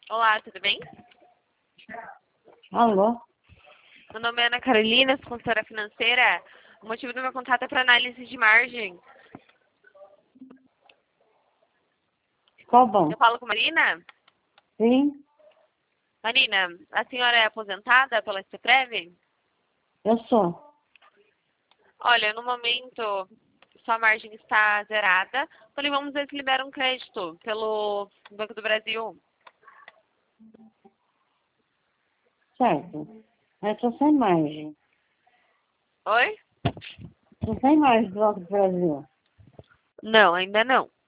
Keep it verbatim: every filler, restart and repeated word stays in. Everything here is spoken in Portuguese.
Olá, tudo bem? Alô? Meu nome é Ana Carolina, sou consultora financeira. O motivo do meu contato é para análise de margem. Qual bom? Eu falo com Marina? Sim, Marina, a senhora é aposentada pela Ceprev? eu sou. Olha, no momento, sua margem está zerada. Falei, vamos ver se libera um crédito pelo Banco do Brasil. Certo. Eu estou sem margem. Oi? Estou sem margem do Banco do Brasil. Não, ainda não.